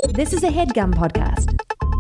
This is a HeadGum podcast.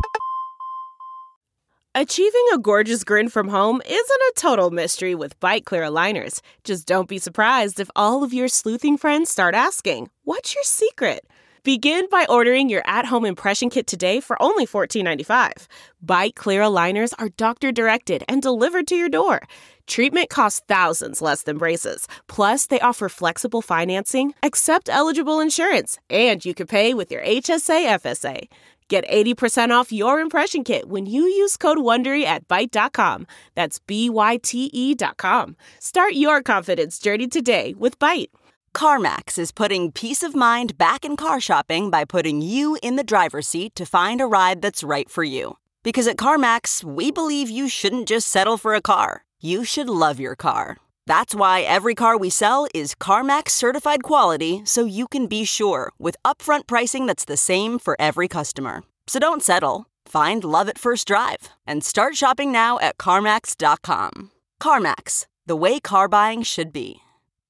Achieving a gorgeous grin from home isn't a total mystery with Byte clear aligners. Just don't be surprised if all of your sleuthing friends start asking, "What's your secret?" Begin by ordering your at-home impression kit today for only $14.95. Byte clear aligners are doctor-directed and delivered to your door. Treatment costs thousands less than braces. Plus, they offer flexible financing, accept eligible insurance, and you can pay with your HSA FSA. Get 80% off your impression kit when you use code WONDERY at Byte.com. That's BYTE.com. Start your confidence journey today with Byte. CarMax is putting peace of mind back in car shopping by putting you in the driver's seat to find a ride that's right for you. Because at CarMax, we believe you shouldn't just settle for a car. You should love your car. That's why every car we sell is CarMax certified quality, so you can be sure with upfront pricing that's the same for every customer. So don't settle. Find love at first drive and start shopping now at CarMax.com. CarMax, the way car buying should be.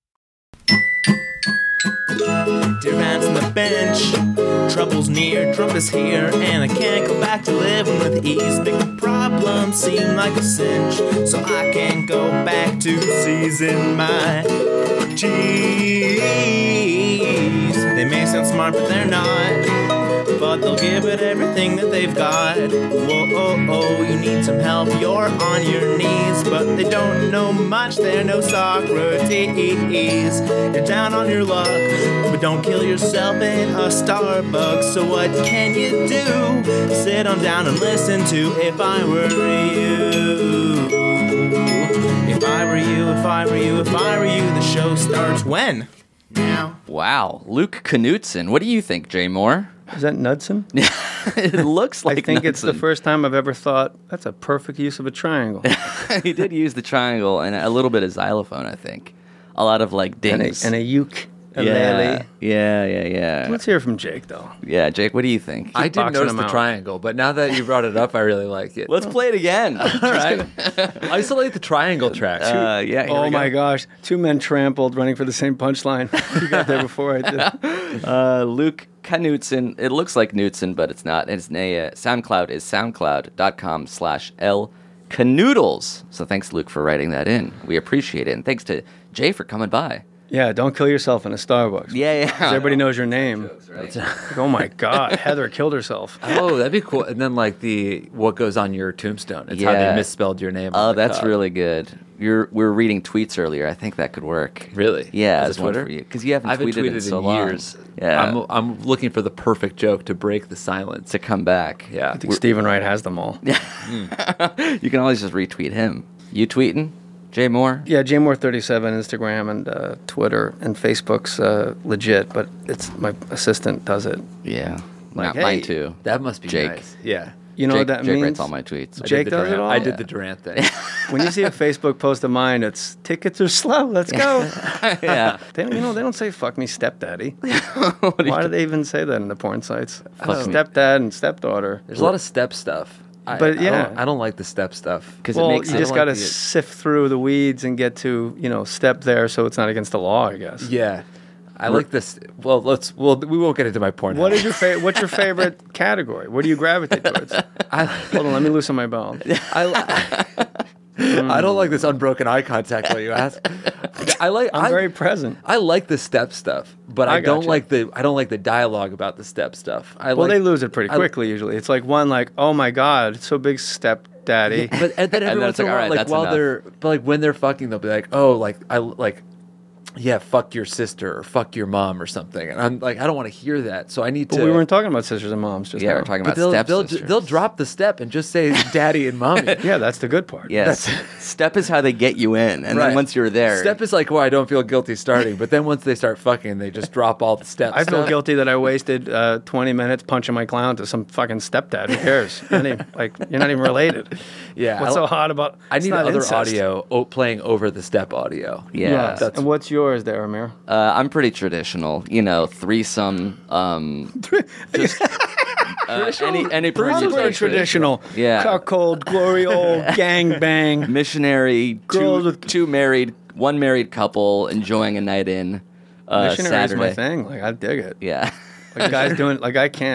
Durant's on the bench, trouble's near, Trump is here, and I can't go back to living with ease. Make the problem seem like a cinch, so I can't go back to season my cheese. They may sound smart, but they're not. But they'll give it everything that they've got. Whoa, oh, oh, you need some help, you're on your knees. But they don't know much, they're no Socrates. You're down on your luck, but don't kill yourself in a Starbucks. So what can you do? Sit on down and listen to If I Were You. If I were you, if I were you, if I were you, the show starts when? Now. Wow, Luke Knutson. What do you think, Jay Moore? Is that Knudsen? It looks like I think Knudsen. It's the first time I've ever thought, that's a perfect use of a triangle. He did use the triangle and a little bit of xylophone, I think. A lot of, like, dings. And a uke. Yeah. Let's hear from Jake, though. Yeah, Jake, what do you think? I didn't notice the out. triangle, but now that you brought it up, I really like it. Let's play it again. All right. Isolate the triangle track. Yeah. Here Oh we go. my gosh. Two men trampled running for the same punchline. You got there before I did. Luke Knutson. It looks like Knutson, but it's not. His SoundCloud is soundcloud.com/LCanoodles. So thanks, Luke, for writing that in. We appreciate it. And thanks to Jay for coming by. Yeah, don't kill yourself in a Starbucks. Yeah. 'Cause everybody knows your name. Jokes, right? Like, oh my God, Heather killed herself. Oh, that'd be cool. And then, like, what goes on your tombstone. It's how they misspelled your name. Oh, on the that's cup. really good. We were reading tweets earlier. I think that could work. Really? Yeah, Is as it one Twitter? for you. Because you haven't I haven't tweeted in so long. years. Yeah. I'm looking for the perfect joke to break the silence. To come back. Yeah. I think Stephen Wright has them all. You can always just retweet him. You tweeting? Jay Moore? Yeah, JMoore37, Instagram and Twitter, and Facebook's legit, but it's my assistant does it. Yeah. Like, Mine hey, too. That must be Jake. nice. Yeah. You know Jake, what that Jake means? writes all my tweets. Jake I did the does it Durant- all? I did the Durant thing. When you see a Facebook post of mine, it's tickets are slow. Let's go. Yeah. They don't say "fuck me, stepdaddy." What do you Why do they even say that in the porn sites? Fuck me. Stepdad and stepdaughter. There's a lot of step stuff. But, yeah. I don't like the step stuff. Because Well, it makes you it just like got to the- sift through the weeds and get to step there, so it's not against the law, I guess. Yeah. I like this. Well, we won't get into my porn. What is what's your favorite category? What do you gravitate towards? Hold on, let me loosen my belt. I don't like this unbroken eye contact while you ask. I'm very present. I like the step stuff, but I don't gotcha. like the dialogue about the step stuff. They lose it pretty quickly usually. It's like one oh my God, it's so big stepdaddy. But and then every then once it's in a like, while, all right, like that's while enough. when they're fucking, they'll be like, oh, yeah, fuck your sister or fuck your mom or something. And I'm like, I don't want to hear that. So I need But to. we weren't talking about sisters and moms just Yeah, now. we're talking But about they'll stepsisters. drop the step and just say daddy and mommy. Yeah, that's the good part. Yes. Step is how they get you in. And Right. then once you're there. Step is like, well, I don't feel guilty starting. But then once they start fucking, they just drop all the steps. I feel guilty that I wasted 20 minutes punching my clown to some fucking stepdad. Who cares? You're not even related. Yeah. What's so hot about? I it's need not other incest. audio playing over the step audio. Yeah. Yes. And what's yours there, Amir? I'm pretty traditional. Threesome. Just any Pretty traditional. Yeah. Cuckold, glory old, gang bang. missionary. Girls with- One married couple enjoying a night in. Missionary is Saturday. my thing. Like, I dig it. Yeah. Like, guys doing, I can't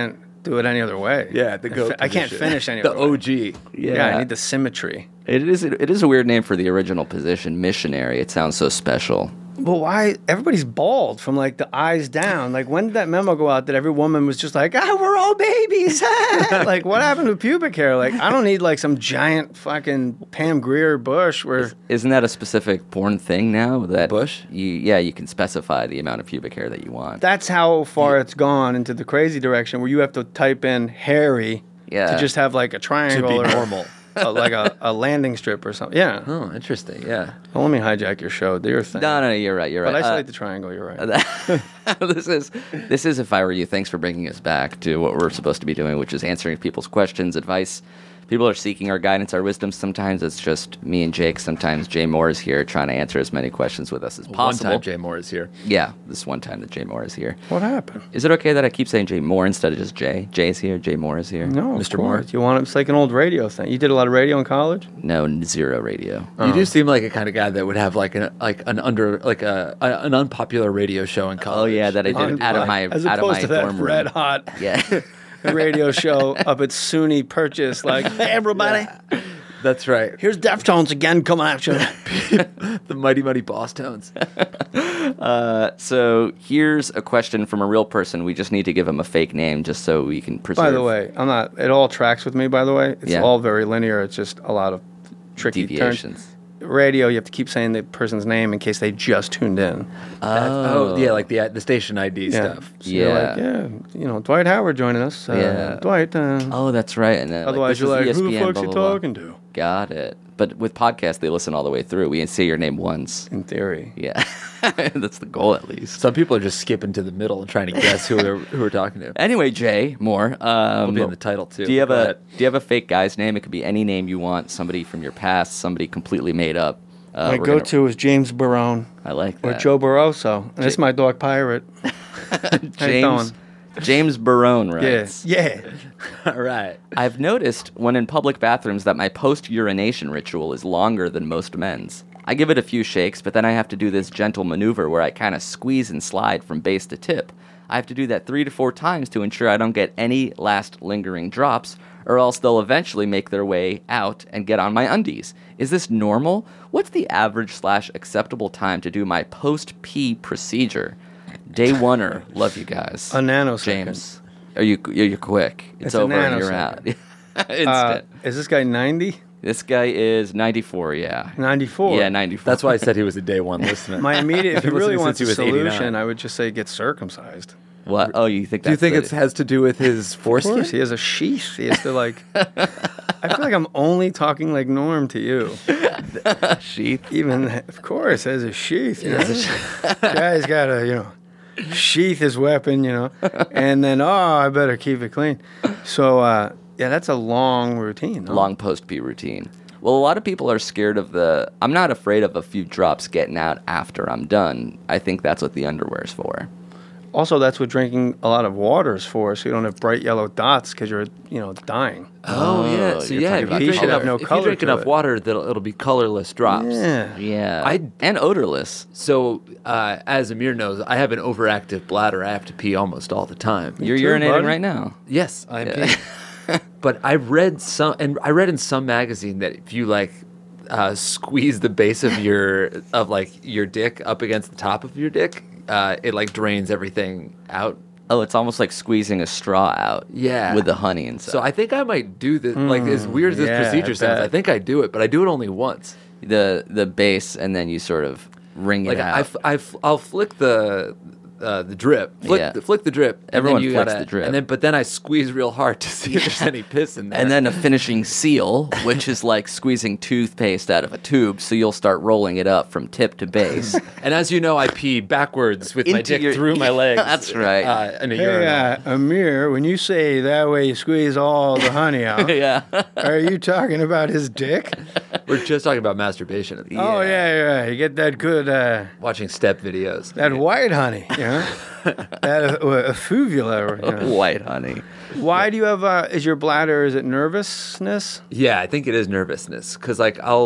do it any other way. Yeah, the goat I can't position. finish any The other way. OG. Yeah, I need the symmetry. It is a weird name for the original position, missionary. It sounds so special. Well, why? Everybody's bald from like the eyes down. Like, when did that memo go out that every woman was just like, we're all babies? Like, what happened to pubic hair? Like, I don't need like some giant fucking Pam Grier bush where. Isn't that a specific porn thing now? That Bush? You can specify the amount of pubic hair that you want. That's how far it's gone into the crazy direction where you have to type in hairy Yeah. to just have like a triangle or normal. like a landing strip or something. Yeah. Oh, interesting. Yeah. Well, let me hijack your show. Do your thing. No, you're right. But I select the triangle. You're right. This is If I Were You. Thanks for bringing us back to what we're supposed to be doing, which is answering people's questions, advice. People are seeking our guidance, our wisdom. Sometimes it's just me and Jake. Sometimes Jay Moore is here trying to answer as many questions with us as possible. One time Jay Moore is here. Yeah, this one time that Jay Moore is here. What happened? Is it okay that I keep saying Jay Moore instead of just Jay? Jay's here, Jay Moore is here. No, Mr. Mr. Moore. Moore. You want it? It's like an old radio thing. You did a lot of radio in college. No, zero radio. You do seem like a kind of guy that would have like an unpopular radio show in college. Oh yeah, that I did out of my As out of opposed my to that dorm room. red hot Yeah. radio show up at SUNY Purchase. Like, hey everybody, That's right. here's Deftones again coming at you. The Mighty Mighty Boss Tones. So here's a question from a real person. We just need to give him a fake name just so we can preserve. By the way, I'm not. It all tracks with me. By the way, it's Yeah. all very linear. It's just a lot of tricky deviations. turns. Radio, you have to keep saying the person's name in case they just tuned in. Oh, yeah, like the station ID stuff. So you're like, Yeah. Dwight Howard joining us. Yeah. Dwight. Oh, that's right. And then, Otherwise, like, you're like, this is who the ESPN, fuck's blah, you blah, blah. talking to? Got it. But with podcasts, they listen all the way through. We say your name once. In theory. Yeah. That's the goal, at least. Some people are just skipping to the middle and trying to guess who we're talking to. Anyway, Jay Moore. We'll be in the title, too. Do you have Go a ahead. fake guy's name? It could be any name you want. Somebody from your past. Somebody completely made up. My go-to is James Barone I like or that. Joe Barroso. And this is my dog Pirate. James Barone writes. Yeah. All right. I've noticed when in public bathrooms that my post-urination ritual is longer than most men's. I give it a few shakes, but then I have to do this gentle maneuver where I kind of squeeze and slide from base to tip. I have to do that 3 to 4 times to ensure I don't get any last lingering drops, or else they'll eventually make their way out and get on my undies. Is this normal? What's the average/acceptable time to do my post-pee procedure? Day oneer. Love you guys. A nanosecond. James. You're quick. It's a over and you're nanosecond. out. Instant. Is this guy 90? This guy is 94, yeah. 94? Yeah, 94. That's why I said he was a day one listener. My immediate, if you Been really listening want since a he was 89. solution, I would just say get circumcised. What? Oh, you think Do you that's think the- it has to do with his Of foreskin? course, he has a sheath. He has to like. I feel like I'm only talking like Norm to you. sheath? Even of course, has a sheath. You know? Guy's got to sheath his weapon. And then I better keep it clean. So yeah, that's a long routine. No? Long post-pee routine. Well, a lot of people are scared of I'm not afraid of a few drops getting out after I'm done. I think that's what the underwear's for. Also, that's what drinking a lot of water is for, so you don't have bright yellow dots because you're dying. Oh, yeah. So, you're yeah, talking if about you drink color. enough, No if you color drink to enough it. water, it'll be colorless drops. Yeah. Yeah. And odorless. So, as Amir knows, I have an overactive bladder. I have to pee almost all the time. You're too, urinating buddy. right now. Yes, I'm peeing. But I read in some magazine that if you squeeze the base of your dick up against the top of your dick, it drains everything out. Oh, it's almost like squeezing a straw out. Yeah. With the honey and stuff. So I think I might do this. As weird as this yeah, procedure I sounds, bet. I think I do it, but I do it only once. the base, and then you sort of wring it out. I'll flick the drip. Flick the drip. and Everyone then you flicks gotta- the drip. But then I squeeze real hard to see if there's any piss in there. And then a finishing seal, which is like squeezing toothpaste out of a tube, so you'll start rolling it up from tip to base. And as you know, I pee backwards with my Into dick your- through my legs. That's right. In a Hey, urinal. Amir, when you say that way you squeeze all the honey out, Yeah. are you talking about his dick? We're just talking about masturbation. Oh, yeah. You get that good, Watching step videos. that white honey, that effluvia. White honey. Why do you have, is your bladder, is it nervousness? Yeah, I think it is nervousness. Because,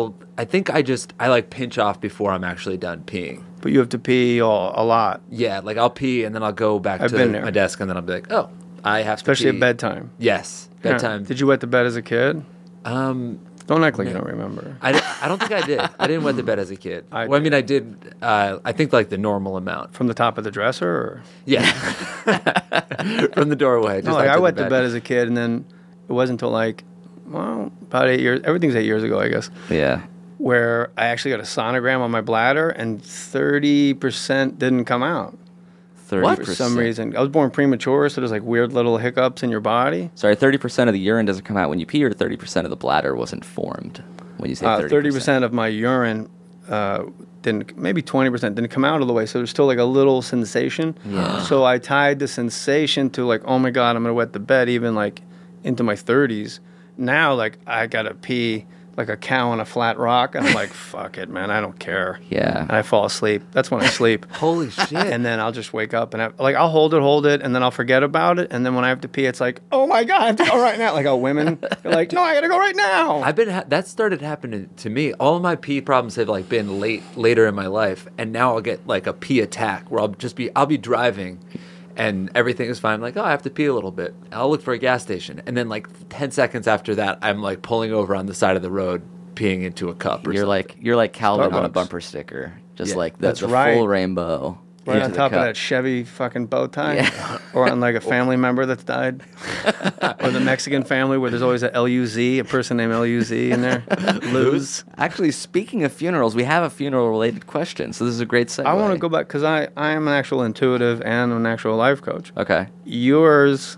I pinch off before I'm actually done peeing. But you have to pee a lot. Yeah, I'll pee and then I'll go back I've to been there. my desk and then I'll be like, oh, I have Especially to at pee. bedtime. Yes, Yeah. bedtime. Did you wet the bed as a kid? Don't act like you don't remember. I don't think I did. I didn't wet the bed as a kid. I I mean, I did. I think like the normal amount. From the top of the dresser? Or? Yeah, from the doorway. No, Just like up I to wet the bed as a kid, and then it wasn't until like, well, about 8 years. Everything's 8 years ago, I guess. Yeah. Where I actually got a sonogram on my bladder, and 30% didn't come out 30%. for some reason. I was born premature, so there's like weird little hiccups in your body. Sorry, 30% of the urine doesn't come out when you pee, or 30% of the bladder wasn't formed when you say 30%? 30% of my urine didn't, maybe 20% didn't come out all the way, so there's still like a little sensation. Yeah. So I tied the sensation to like, oh my God, I'm going to wet the bed even like into my 30s. Now, like, I got to pee like a cow on a flat rock, and I'm like, fuck it, man, I don't care. Yeah. And I fall asleep. That's when I sleep. Holy shit! And then I'll just wake up and I'll hold it, and then I'll forget about it. And then when I have to pee, it's like, oh my God, I have to go right now. Like, oh, women are like, no, I got to go right now. I've been that started happening to me. All of my pee problems have like been later in my life, and now I'll get like a pee attack where I'll be driving, and everything is fine. I'm like, oh, I have to pee a little bit. I'll look for a gas station, and then like 10 seconds after that, I'm like pulling over on the side of the road, peeing into a cup. Or You're something. like Calvin on a Starbucks. bumper sticker, just Yeah, like the that's right. full rainbow. Right into on the top of cup. that Chevy fucking bow tie, Yeah. or on like a family member that's died, or the Mexican family where there's always a LUZ, a person named LUZ in there. Luz. Actually, speaking of funerals, we have a funeral-related question, so this is a great segue. I want to go back because I am an actual intuitive and an actual life coach. Okay. Yours,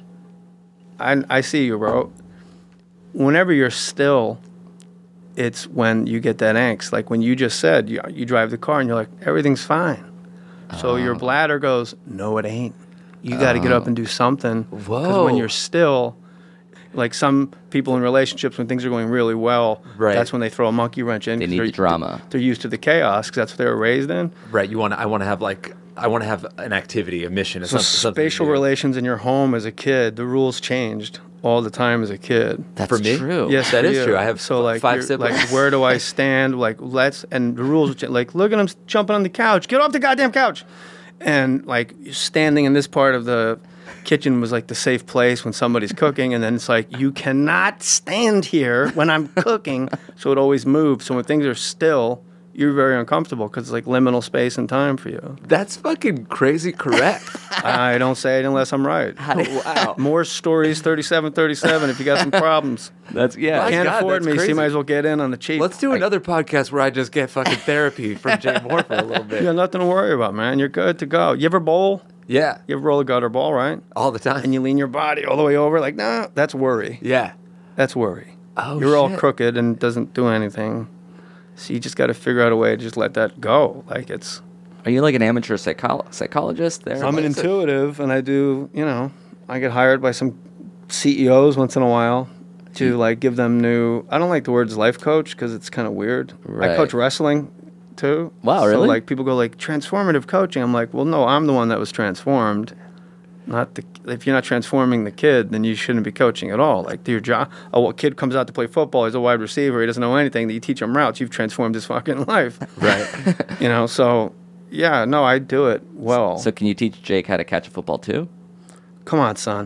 I see you, bro. Whenever you're still, it's when you get that angst. Like when you just said, you drive the car and you're like, everything's fine. So your bladder goes, no, it ain't. You got to get up and do something. Because Whoa. when you're still, like some people in relationships, when things are going really well, Right. that's when they throw a monkey wrench in. They 'cause need they're- the drama. They're used to the chaos because that's what they were raised in. Right. I want to have an activity, a mission, So something. spatial relations in your home as a kid, the rules changed all the time as a kid. That's For me? true. Yes, That for is you. true. I have so like 5 you're- siblings. Like where do I stand? Like and the rules would change. Like look at him jumping on the couch. Get off the goddamn couch. And like standing in this part of the kitchen was like the safe place when somebody's cooking, and then it's like you cannot stand here when I'm cooking. So it always moves. So when things are still, you're very uncomfortable because it's like liminal space and time for you. That's fucking crazy correct. I don't say it unless I'm right. Wow. More stories, 3737 if you got some problems. That's My Can't God, afford that's me, so you crazy. might as well get in on the cheap. Let's do another podcast where I just get fucking therapy from Jay Moore for a little bit. You got nothing to worry about, man. You're good to go. You ever bowl? Yeah, You ever roll a gutter ball, right? all the time. And you lean your body all the way over, like, nah, that's worry. yeah. That's worry. Oh, You're all shit. crooked and doesn't do anything. So you just got to figure out a way to just let that go. Like it's. Are you like an amateur psychologist there? I'm an Like, intuitive, and I do. I get hired by some CEOs once in a while to like give them new. I don't like the words life coach because it's kind of weird. Right. I coach wrestling too. Wow, So really? like people go like transformative coaching. I'm like, well, no, I'm the one that was transformed. Not the. If you're not transforming the kid, then you shouldn't be coaching at all. Like your job. Oh, a kid comes out to play football. He's a wide receiver. He doesn't know anything. That you teach him routes. You've transformed his fucking life. Right. So yeah, no, I do it well. So can you teach Jake how to catch a football too? Come on, son.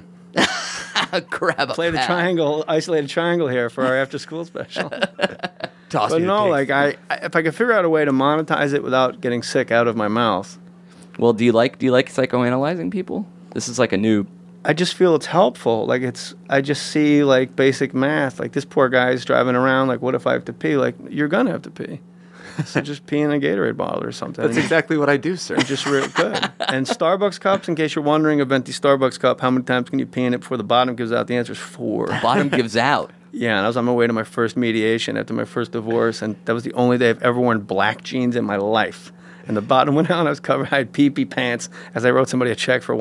Grab a Play the isolated triangle here for our after school special. Toss But me the no, pig. like if I could figure out a way to monetize it without getting sick out of my mouth, Well, do you like psychoanalyzing people? This is like a new. I just feel it's helpful. Like I just see like basic math. Like this poor guy's driving around. Like, what if I have to pee? Like, you're gonna have to pee. So just pee in a Gatorade bottle or something. That's exactly what I do, sir. Just real good. And Starbucks cups, in case you're wondering, a venti Starbucks cup, how many times can you pee in it before the bottom gives out? The answer is 4. Bottom gives out. Yeah, and I was on my way to my first mediation after my first divorce, and that was the only day I've ever worn black jeans in my life. And the bottom went out, and I was covered. I had pee-pee pants as I wrote somebody a check for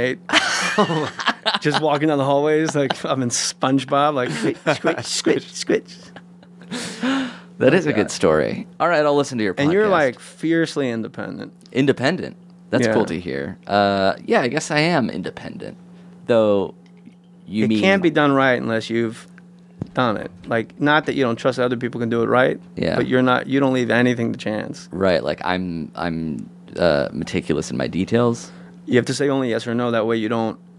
1.8. Just walking down the hallways like I'm in SpongeBob, like squitch, squitch, squitch. That is a good story. All right, I'll listen to your podcast. And you're like fiercely independent. independent. That's Yeah. cool to hear. Yeah, I guess I am independent. Though you It mean can't be done right unless you've done it. Like, not that you don't trust other people can do it right, Yeah. but you don't leave anything to chance. right, like I'm meticulous in my details. You have to say only yes or no. That way you don't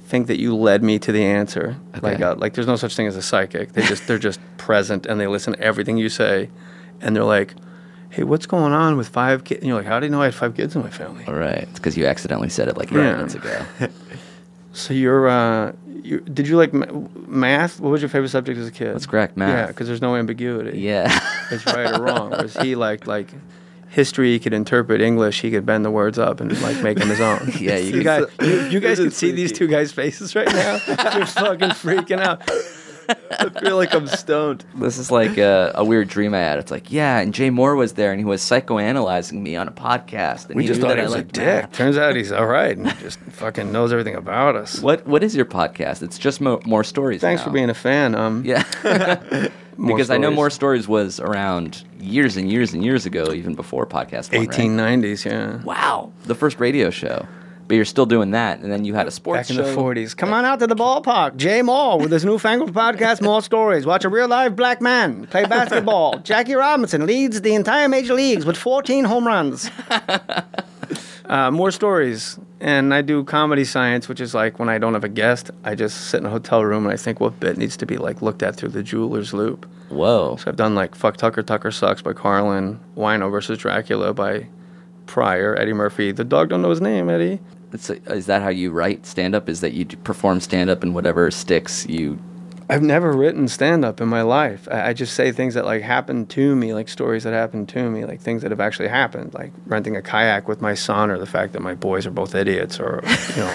think that you led me to the answer. Okay. Like there's no such thing as a psychic. They're just present and they listen to everything you say, and they're like, "Hey, what's going on with 5 kids?" And you're like, "How do you know I had 5 kids in my family?" All right. It's because you accidentally said it like 8 Yeah. minutes ago. So did you like math? What was your favorite subject as a kid? That's correct, math. Yeah, because there's no ambiguity. Yeah. It's right or wrong. Whereas he like history, he could interpret English, he could bend the words up and like make them his own. Yeah, you guys can see these two guys' faces right now. They're fucking freaking out. I feel like I'm stoned. This is like a weird dream I had. It's like, yeah, and Jay Moore was there, and he was psychoanalyzing me on a podcast. And We he just knew thought that he was I a liked dick. math. Turns out he's all right and just fucking knows everything about us. What is your podcast? It's just more stories. Thanks now. for being a fan. Yeah. More Because I know Stories. More Stories was around years and years and years ago, even before podcast one, right? 1890s, yeah. Wow, the first radio show. But you're still doing that, and then you had a sports Back in show. the 40s. Come on out to the ballpark. Jay Moore with his newfangled podcast, More Stories. Watch a real live black man play basketball. Jackie Robinson leads the entire major leagues with 14 home runs. More Stories. And I do comedy science, which is like when I don't have a guest, I just sit in a hotel room and I think what bit needs to be like looked at through the jeweler's loop. Whoa. So I've done like Fuck Tucker, Tucker Sucks by Carlin, Wino versus Dracula by Pryor, Eddie Murphy. The dog don't know his name, Eddie. Is that how you write stand-up? Is that you perform stand-up and whatever sticks you... I've never written stand-up in my life. I just say things that like happened to me, like stories that happened to me, like things that have actually happened, like renting a kayak with my son, or the fact that my boys are both idiots, or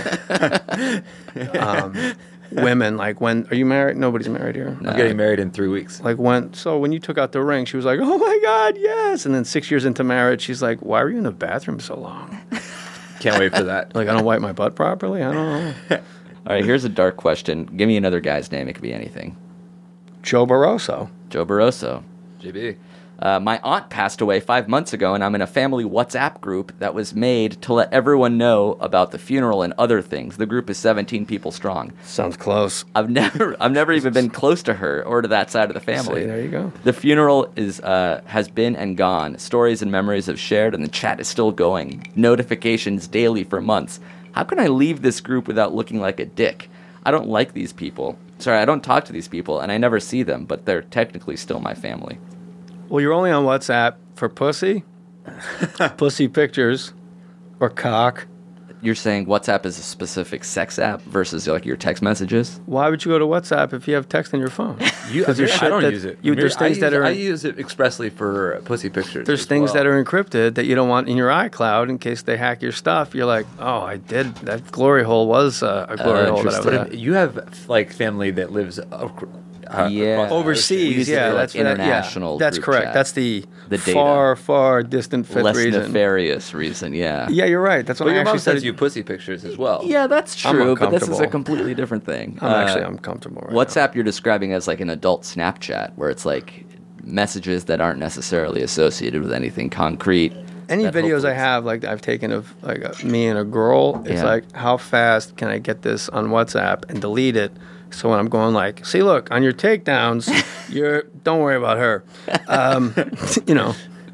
women. Like when are you married? Nobody's married here. I'm getting married in 3 weeks. Like when you took out the ring, she was like, "Oh my God, yes!" And then 6 years into marriage, she's like, "Why were you in the bathroom so long?" Can't wait for that. Like I don't wipe my butt properly. I don't know. All right, here's a dark question. Give me another guy's name. It could be anything. Joe Barroso. Joe Barroso. JB. My aunt passed away 5 months ago, and I'm in a family WhatsApp group that was made to let everyone know about the funeral and other things. The group is 17 people strong. Sounds close. I've never even been close to her or to that side of the family. See, there you go. The funeral has been and gone. Stories and memories have shared, and the chat is still going. Notifications daily for months. How can I leave this group without looking like a dick? I don't like these people. Sorry, I don't talk to these people, and I never see them, but they're technically still my family. Well, you're only on WhatsApp for pussy, pussy pictures, or cock. You're saying WhatsApp is a specific sex app versus like your text messages? Why would you go to WhatsApp if you have text on your phone? Because I don't use it. There's things that are I use it expressly for pussy pictures. there's as things well. that are encrypted that you don't want in your iCloud in case they hack your stuff. You're like, oh, I did that glory hole was a glory hole that I was But at. if you have like family that lives Yeah. across- Overseas, use it yeah, for, like, that's what international that's group correct. chat. That's the data. far distant fifth Less reason. nefarious reason, yeah. Yeah, you're right. That's what But I your actually mom said. sends you pussy pictures as well. Yeah, that's I'm true, but this is a uncomfortable. completely different thing. I'm comfortable right now. WhatsApp you're describing as like an adult Snapchat, where it's like messages that aren't necessarily associated with anything concrete. Any that videos I hopefully- have, like I've taken of like me and a girl, it's Yeah. like, how fast can I get this on WhatsApp and delete it? So when I'm going like, see, look, on your takedowns, don't worry about her. You know.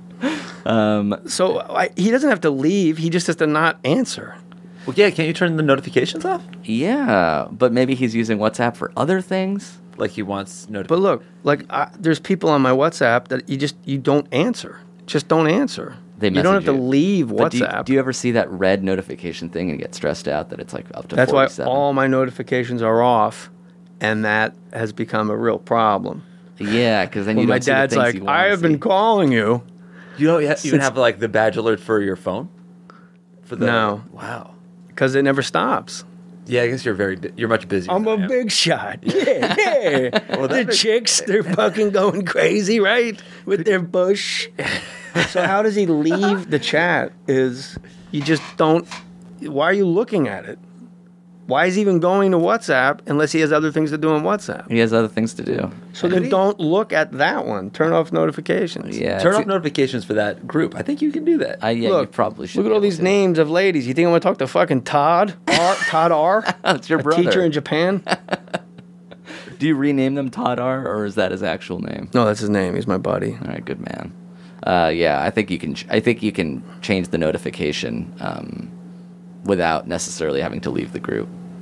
So he doesn't have to leave. He just has to not answer. Well, yeah, can't you turn the notifications off? Yeah, but maybe he's using WhatsApp for other things. Like he wants But notifications. look, like there's people on my WhatsApp that you don't answer. Just don't answer. They you don't have message to you. leave But WhatsApp. do you ever see that red notification thing and get stressed out that it's like up to That's why 47? all my notifications are off, and that has become a real problem. Yeah, because then you When don't my see the dad's things like, you wanna I have see. been calling you. You don't even have like the badge alert for your phone? For the No. Wow. Because it never stops. Yeah, I guess you're much busier. I'm than a I am. big shot. Yeah. The chicks, they're fucking going crazy, right? With their bush. So how does he leave the chat is you just don't, why are you looking at it? Why is he even going to WhatsApp unless he has other things to do on WhatsApp? He has other things to do. So then don't look at that one. Turn off notifications. Yeah, Turn it's- off notifications for that group. I think you can do that. Yeah, you Look, probably should. Look at be all able these to. names of ladies. You think I'm going to talk to fucking Todd? Todd R? It's your a brother. teacher in Japan? Do you rename them Todd R, or is that his actual name? No, that's his name. He's my buddy. All right, good man. Yeah, I think you can. I think you can change the notification without necessarily having to leave the group.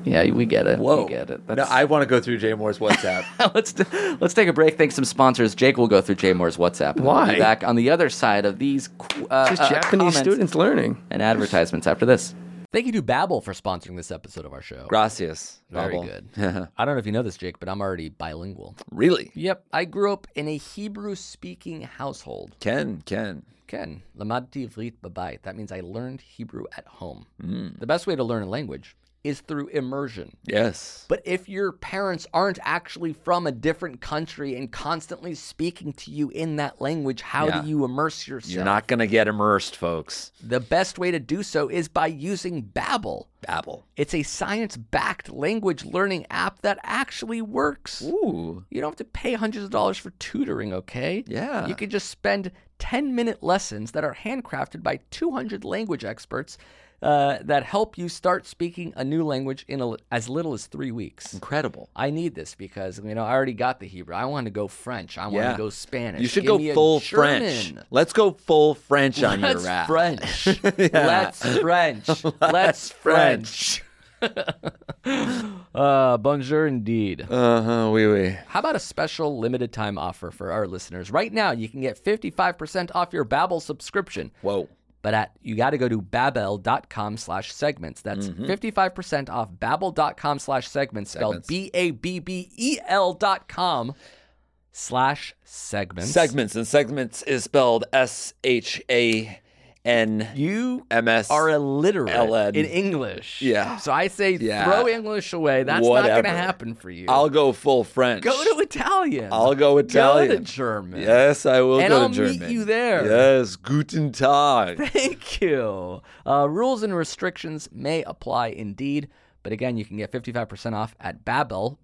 Yeah, we get it. Whoa. We get it. No, I want to go through Jay Moore's WhatsApp. Let's take a break. Thanks some sponsors. Jake will go through Jay Moore's WhatsApp. And Why? We'll be back on the other side of these Just Japanese comments students learning. and advertisements after this. Thank you to Babbel for sponsoring this episode of our show. Gracias. Very Babbel. good. I don't know if you know this, Jake, but I'm already bilingual. Really? Yep, I grew up in a Hebrew-speaking household. Ken. Ken, lamadti ivrit b'bayit. That means I learned Hebrew at home. The best way to learn a language is through immersion. Yes. But if your parents aren't actually from a different country and constantly speaking to you in that language, how Yeah. do you immerse yourself? You're not going to get immersed, folks. The best way to do so is by using Babbel. Babbel. It's a science-backed language learning app that actually works. Ooh. You don't have to pay hundreds of dollars for tutoring, okay? Yeah. You could just spend 10-minute lessons that are handcrafted by 200 language experts that help you start speaking a new language in as little as 3 weeks. Incredible. I need this because, I already got the Hebrew. I want to go French. I want to go Spanish. You should Give go me a full German. French. Let's go full French on your Let's rap. French. Yeah. Let's French. Let's French. Bonjour indeed. Oui. How about a special limited time offer for our listeners? Right now, you can get 55% off your Babbel subscription. Whoa. But you got to go to babbel.com/segments. That's 55% off babbel.com/segments, spelled BABBEL.com/segments. Segments. And segments is spelled SHANMS. You are illiterate LN. in English. Yeah. So I say Yeah. throw English away. That's not Whatever. going to happen for you. I'll go full French. go to Italian. I'll go Italian. Go to German. Yes, I will And go I'll to German. meet you there. Yes, guten Tag. Thank you. Rules and restrictions may apply indeed. But again, you can get 55% off at Babbel,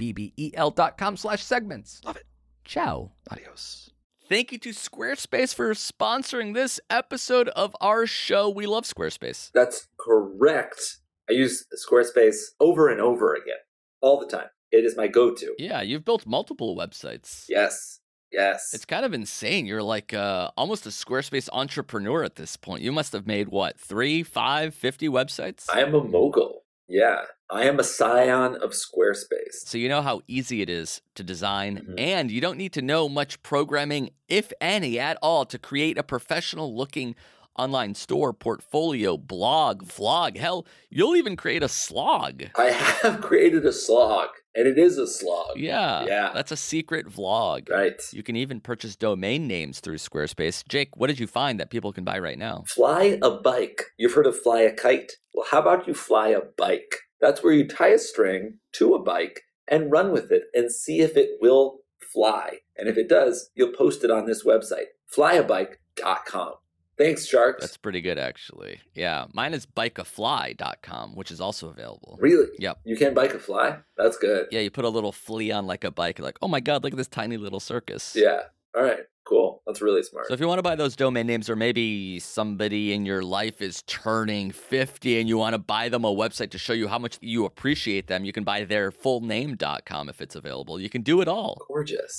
BABBEL.com/segments. Love it. Ciao. Adios. Thank you to Squarespace for sponsoring this episode of our show. We love Squarespace. That's correct. I use Squarespace over and over again, all the time. It is my go-to. Yeah, you've built multiple websites. Yes. It's kind of insane. You're like almost a Squarespace entrepreneur at this point. You must have made, 3, 5, 50 websites? I am a mogul. Yeah. I am a scion of Squarespace. So you know how easy it is to design, and you don't need to know much programming, if any, at all, to create a professional-looking online store, portfolio, blog, vlog. Hell, you'll even create a slog. I have created a slog, and it is a slog. Yeah. That's a secret vlog. Right. You can even purchase domain names through Squarespace. Jake, what did you find that people can buy right now? Fly a bike. You've heard of fly a kite? Well, how about you fly a bike? That's where you tie a string to a bike and run with it and see if it will fly. And if it does, you'll post it on this website, flyabike.com. Thanks, Sharks. That's pretty good, actually. Yeah, mine is bikeafly.com, which is also available. Really? Yep. You can bike a fly? That's good. Yeah, you put a little flea on like a bike. You're like, oh my God, look at this tiny little circus. Yeah. All right. Cool. That's really smart. So if you want to buy those domain names, or maybe somebody in your life is turning 50 and you want to buy them a website to show you how much you appreciate them, you can buy their fullname.com if it's available. You can do it all. Gorgeous.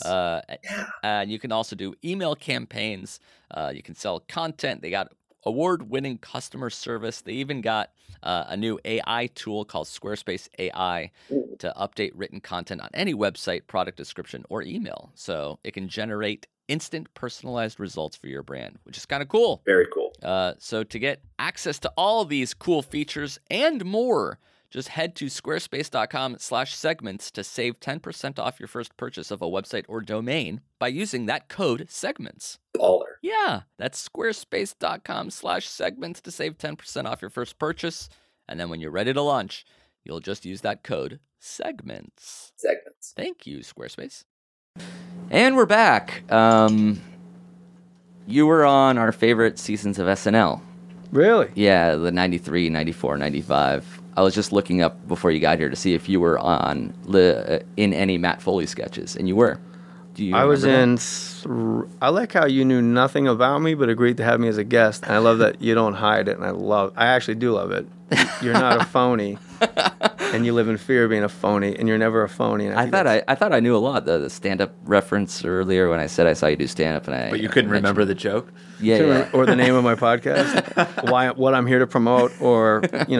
And you can also do email campaigns. You can sell content. They got award-winning customer service. They even got a new AI tool called Squarespace AI to update written content on any website, product description, or email. So it can generate instant personalized results for your brand, which is kind of cool. Very cool. So to get access to all these cool features and more, just head to squarespace.com/segments to save 10% off your first purchase of a website or domain by using that code segments. Baller. Yeah, that's squarespace.com/segments to save 10% off your first purchase. And then when you're ready to launch, you'll just use that code segments. Segments. Thank you, Squarespace. And we're back. You were on our favorite seasons of SNL. Really? Yeah, the 93, 94, 95. I was just looking up before you got here to see if you were on in any Matt Foley sketches, and you were. Do you? I was remember in. I like how you knew nothing about me, but agreed to have me as a guest. And I love that you don't hide it, and I actually do love it. You're not a phony, and you live in fear of being a phony, and you're never a phony. And I thought I knew a lot. The stand-up reference earlier when I said I saw you do stand-up, and But you couldn't remember the joke? Yeah. or the name of my podcast, what I'm here to promote, or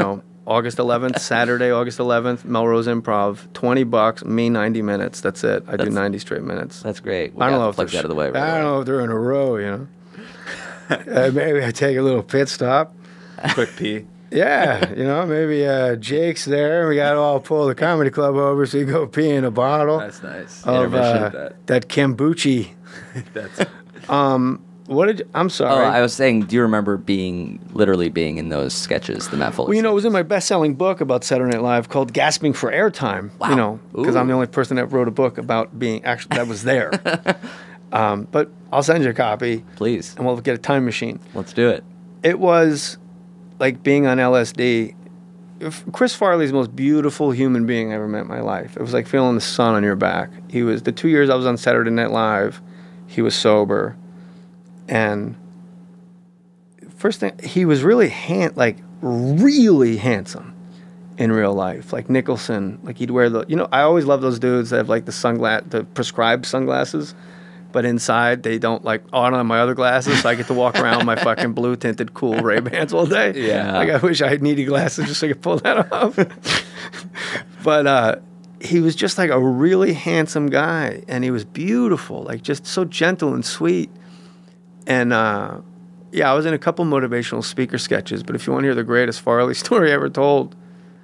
August 11th, Saturday, August 11th, Melrose Improv, $20, me 90 minutes. That's it. I do 90 straight minutes. That's great. I don't know if they're out of the way. Right I away. don't know if they're in a row, you know. Maybe I take a little pit stop. Quick pee. Yeah, you know, maybe Jake's there. We got to all pull the comedy club over so you go pee in a bottle. That's nice. Of Intermission. that kombucha. That's I'm sorry. Oh, I was saying, do you remember literally being in those sketches, the Matt Foley? Well, you know, it was in my best-selling book about Saturday Night Live called Gasping for Airtime. Wow. You know, because I'm Ooh. the only person that wrote a book about being actually that was there. But I'll send you a copy, Please, and we'll get a time machine. let's do it. It was like being on LSD. Chris Farley's the most beautiful human being I ever met in my life. It was like feeling the sun on your back. He was the 2 years I was on Saturday Night Live. He was sober, and first thing he was really really handsome in real life, like Nicholson. Like he'd wear I always love those dudes that have like the prescribed sunglasses, but inside they don't I don't have my other glasses, so I get to walk around with my fucking blue tinted cool Ray-Bans all day. Yeah. Like I wish I had needy glasses just so I could pull that off. But he was just like a really handsome guy, and he was beautiful, like just so gentle and sweet. And I was in a couple motivational speaker sketches, but if you want to hear the greatest Farley story ever told,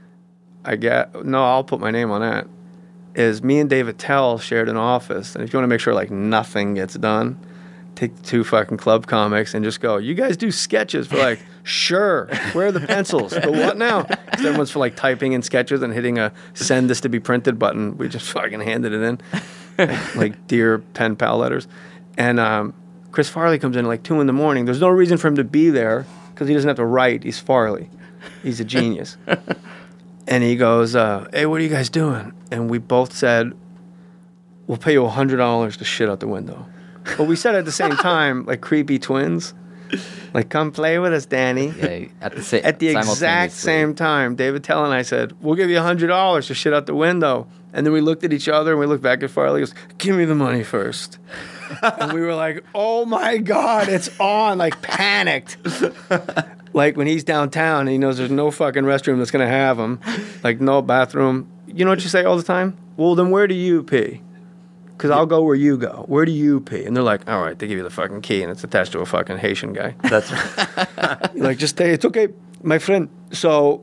I'll put my name on that, is me and David Tell shared an office, and if you want to make sure like nothing gets done, take the two fucking club comics and just go, you guys do sketches? We're like, sure. Where are the pencils? But what now? Because everyone's for like typing in sketches and hitting a send this to be printed button. We just fucking handed it in, like dear pen pal letters. And Chris Farley comes in at like 2 a.m. There's no reason for him to be there because he doesn't have to write. He's Farley. He's a genius. And he goes, hey, what are you guys doing? And we both said, we'll pay you $100 to shit out the window. But we said at the same time, like creepy twins, like, come play with us, Danny. Yeah, at the exact same time, David Tell and I said, we'll give you $100 to shit out the window. And then we looked at each other and we looked back at Farley. He goes, give me the money first. And we were like, oh my God, it's on, like panicked. Like when he's downtown and he knows there's no fucking restroom that's going to have him, like no bathroom. You know what you say all the time? Well, then where do you pee? Because I'll go where you go. Where do you pee? And they're like, all right, they give you the fucking key and it's attached to a fucking Haitian guy. That's Like, just stay. It's okay, my friend. So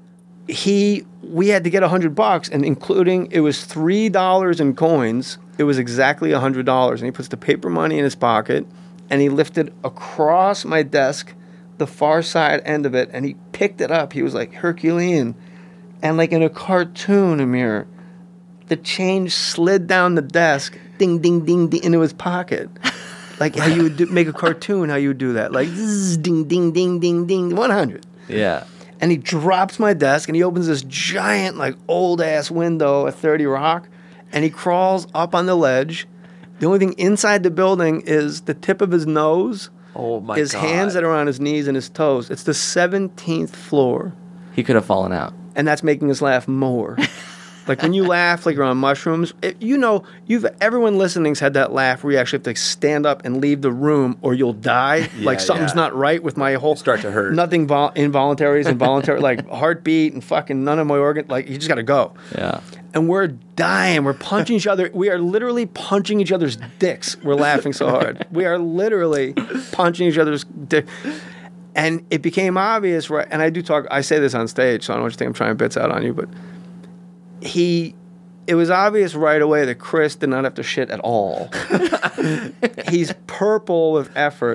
we had to get $100, and including, it was $3 in coins. It was exactly $100. And he puts the paper money in his pocket, and he lifted across my desk, the far side end of it, and he picked it up. He was like Herculean. And like in a cartoon, Amir, the change slid down the desk, ding, ding, ding, ding, into his pocket. Like how you would make a cartoon, how you would do that. Like, zzz, ding, ding, ding, ding, ding, 100. Yeah. And he drops my desk, and he opens this giant, like, old-ass window at 30 Rock, and he crawls up on the ledge. The only thing inside the building is the tip of his nose, oh my his God. hands that are on his knees and his toes. It's the 17th floor, He could have fallen out. and that's making us laugh more. Like when you laugh like you're on mushrooms, everyone listening's had that laugh where you actually have to stand up and leave the room or you'll die. Like something's not right with my whole Start to hurt. Nothing involuntary is involuntary, like heartbeat and fucking none of my organs. Like you just got to go. Yeah. And we're dying. We're punching each other. We are literally punching each other's dicks. We're laughing so hard. We are literally punching each other's dick. And it became obvious, right? And I say this on stage, so I don't want you to think I'm trying bits out on you, but it was obvious right away that Chris did not have to shit at all. He's purple with effort.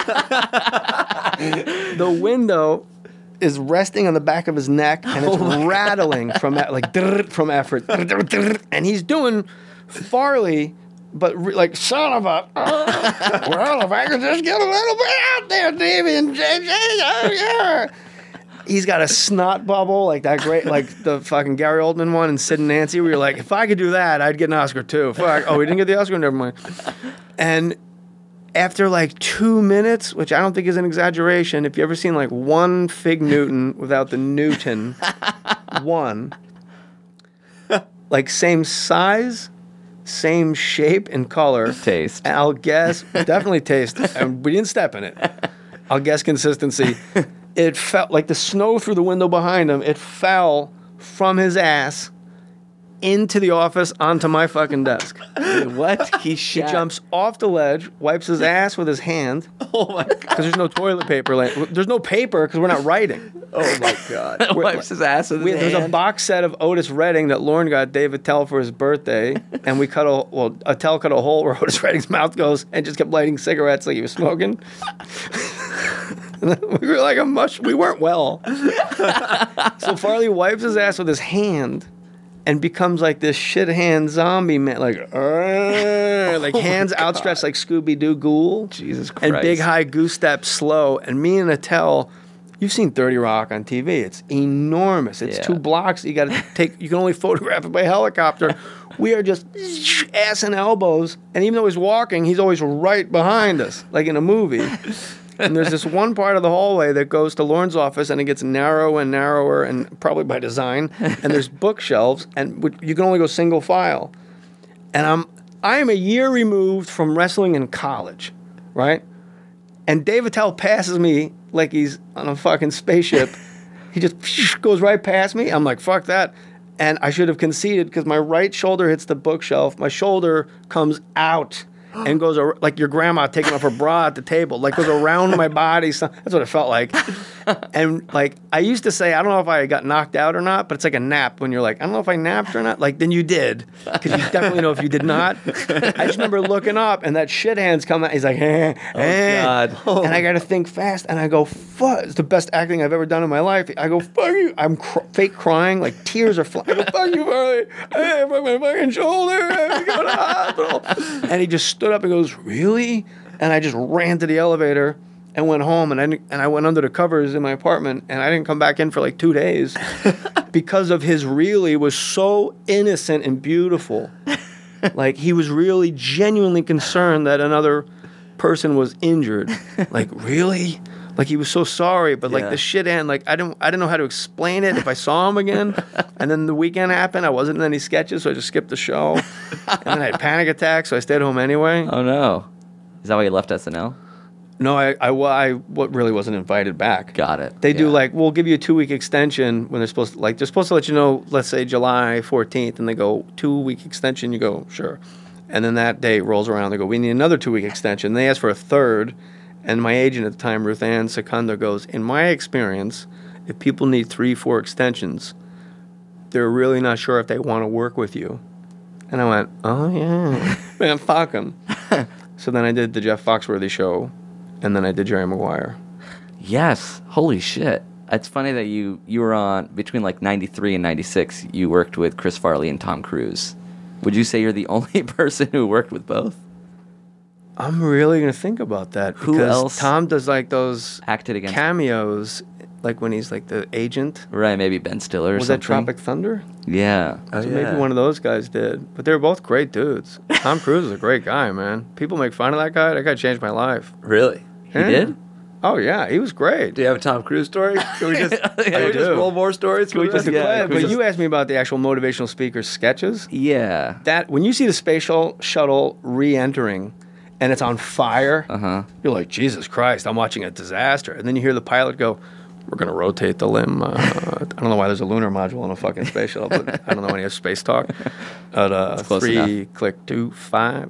The window is resting on the back of his neck, and it's rattling from effort. And he's doing Farley, but like, son of a... well, if I could just get a little bit out there, Davey and JJ, yeah. He's got a snot bubble, like that great, like the fucking Gary Oldman one and Sid and Nancy, where you're like, if I could do that, I'd get an Oscar too. Fuck. Oh, we didn't get the Oscar? Never mind. And after like 2 minutes, which I don't think is an exaggeration, if you ever seen like one Fig Newton without the Newton, one, like same size, same shape and color. Taste. I'll guess, definitely taste. And we didn't step in it. I'll guess consistency. it felt like the snow through the window behind him. It fell from his ass into the office onto my fucking desk. Wait, what? He He jumps off the ledge, wipes his ass with his hand. Oh my god. Because there's no toilet paper. There's no paper because we're not writing. Oh my god. Wipes his ass with his There's a hand. box set of Otis Redding that Lauren got David Tell for his birthday, and we cut Tell cut a hole where Otis Redding's mouth goes and just kept lighting cigarettes like he was smoking. We were like a mush. We weren't well. So Farley wipes his ass with his hand and becomes like this shit hand zombie man, like hands outstretched like Scooby-Doo ghoul. Jesus Christ. And big high goose steps slow. And me and Attell, you've seen 30 Rock on TV. It's enormous. It's 2 blocks. You got to take. You can only photograph it by helicopter. We are just ass and elbows. And even though he's walking, he's always right behind us, like in a movie. And there's this one part of the hallway that goes to Lauren's office, and it gets narrower and narrower, and probably by design. And there's bookshelves, and you can only go single file. And I am a year removed from wrestling in college, right? And Dave Attell passes me like he's on a fucking spaceship. He just goes right past me. I'm like, fuck that. And I should have conceded because my right shoulder hits the bookshelf. My shoulder comes out and goes like your grandma taking off her bra at the table, like goes around my body. So that's what it felt like. And like I used to say, I don't know if I got knocked out or not, but it's like a nap when you're like, I don't know if I napped or not. Like then you did, because you definitely know if you did not. I just remember looking up and that shit hand's coming out. He's like, God. And I got to think fast, and I go, fuck. It's the best acting I've ever done in my life. I go, fuck you. I'm fake crying, like tears are flying. I go, fuck you, Farley. Hey, I broke my fucking shoulder. I have to go to the hospital. And he just stood up and goes, really? And I just ran to the elevator and went home, and I went under the covers in my apartment, and I didn't come back in for like 2 days because of his really was so innocent and beautiful. Like he was really genuinely concerned that another person was injured. Like really? Like he was so sorry, but like the shit end, like I didn't know how to explain it if I saw him again. And then the weekend happened, I wasn't in any sketches, so I just skipped the show. And then I had panic attacks, so I stayed home anyway. Oh no. Is that why you left SNL? No, I really wasn't invited back. Got it. They do like, we'll give you a 2-week extension when they're supposed to let you know, let's say July 14th, and they go 2-week extension. You go, sure. And then that day rolls around. They go, we need another 2-week extension. They ask for a third. And my agent at the time, Ruth Ann Secunda, goes, in my experience, if people need 3-4 extensions, they're really not sure if they want to work with you. And I went, oh yeah, man, fuck them. So then I did the Jeff Foxworthy show. And then I did Jerry Maguire. Yes. Holy shit. It's funny that you were on, between like 93 and 96, you worked with Chris Farley and Tom Cruise. Would you say you're the only person who worked with both? I'm really going to think about that. Who because else Tom does like those acted against cameos, like when he's like the agent. Right, maybe Ben Stiller or Was something. that Tropic Thunder? Yeah. So maybe one of those guys did. But they were both great dudes. Tom Cruise is a great guy, man. People make fun of that guy. That guy changed my life. Really? He did? Oh, yeah. He was great. Do you have a Tom Cruise story? Can we just, can we just roll more stories? Can we just- yeah, But you asked me about the actual motivational speaker sketches. Yeah. That when you see the space shuttle re-entering and it's on fire, you're like, Jesus Christ, I'm watching a disaster. And then you hear the pilot go, we're going to rotate the limb. I don't know why there's a lunar module in a fucking space shuttle, but I don't know any of space talk. At close 3, enough. click 2, 5.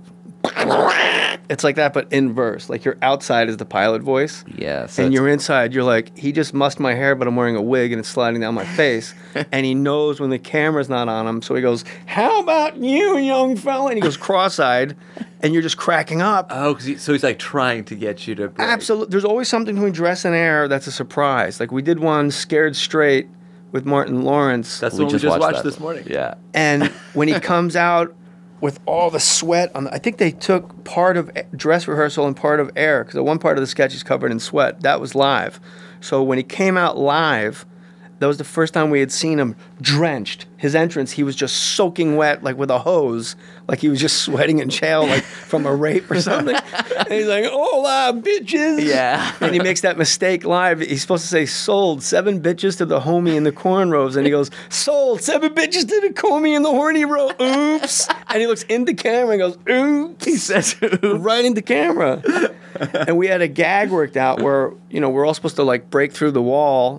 It's like that, but inverse. Like your outside is the pilot voice. Yeah. So And it's- you're inside, you're like, he just mussed my hair, but I'm wearing a wig and it's sliding down my face. And he knows when the camera's not on him. So he goes, how about you, young fella? And he goes cross-eyed, and you're just cracking up. Oh, so he's like trying to get you to break. Absolutely. There's always something between dress and air that's a surprise. Like we did one, Scared Straight, with Martin Lawrence. That's the one we just watched this morning. Yeah. And when he comes out with all the sweat on, I think they took part of dress rehearsal and part of air, because one part of the sketch is covered in sweat. That was live. So when he came out live, that was the first time we had seen him drenched. his entrance, he was just soaking wet, like with a hose, like he was just sweating in jail, like from a rape or something. And he's like, "Hola, bitches!" Yeah. And he makes that mistake live. He's supposed to say, "Sold 7 bitches to the homie in the cornrows," and he goes, "Sold 7 bitches to the homie in the horny row." Oops! And he looks in the camera and goes, "Oops!" He says, right into camera. And we had a gag worked out where, you know, we're all supposed to like break through the wall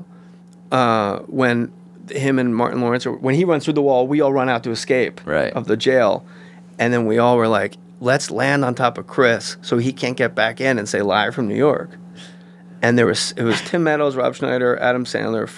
when him and Martin Lawrence, or when he runs through the wall, we all run out to escape of the jail. And then we all were like, let's land on top of Chris so he can't get back in and say live from New York. And it was Tim Meadows, Rob Schneider, Adam Sandler,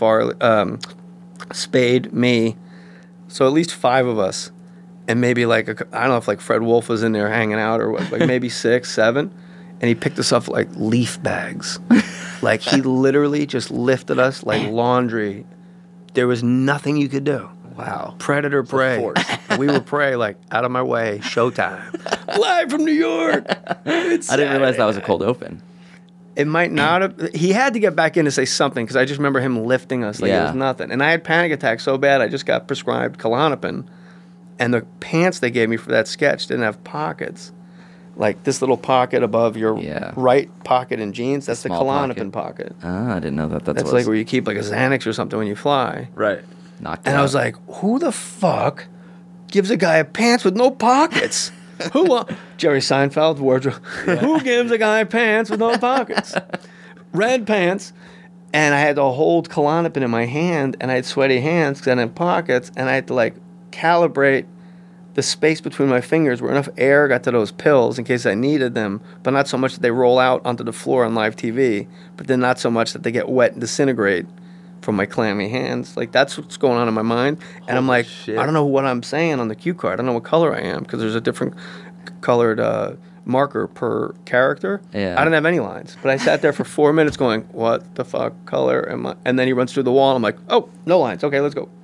Spade, me. So at least 5 of us. And maybe like, I don't know if like Fred Wolf was in there hanging out or what, like maybe 6, 7. And he picked us up like leaf bags. Like he literally just lifted us like laundry. There was nothing you could do. Wow. Predator prey. We were prey, like, out of my way, showtime. Live from New York. I didn't realize that was a cold open. It might not have. He had to get back in to say something because I just remember him lifting us like it was nothing. And I had panic attacks so bad I just got prescribed Klonopin. And the pants they gave me for that sketch didn't have pockets. Like this little pocket above your right pocket in jeans, that's the Klonopin pocket. Ah, I didn't know that. That's like where you keep like a Xanax or something when you fly. Right. And I was like, who the fuck gives a guy pants with no pockets? Jerry Seinfeld, wardrobe. Who gives a guy pants with no pockets? Red pants. And I had to hold Klonopin in my hand, and I had sweaty hands because I didn't have pockets, and I had to like calibrate the space between my fingers where enough air got to those pills in case I needed them, but not so much that they roll out onto the floor on live TV, but then not so much that they get wet and disintegrate from my clammy hands. Like, that's what's going on in my mind. And I'm like, shit. I don't know what I'm saying on the cue card. I don't know what color I am because there's a different colored marker per character. Yeah. I didn't have any lines. But I sat there for 4 minutes going, what the fuck color am I? And then he runs through the wall, and I'm like, oh, no lines. Okay, let's go.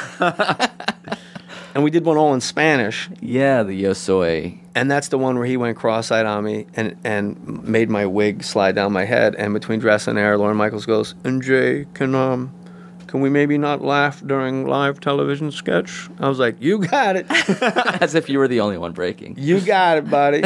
And we did one all in Spanish. Yeah, the Yo Soy. And that's the one where he went cross-eyed on me and made my wig slide down my head. And between dress and air, Lorne Michaels goes, and Jay, can we maybe not laugh during live television sketch? I was like, you got it. As if you were the only one breaking. You got it, buddy.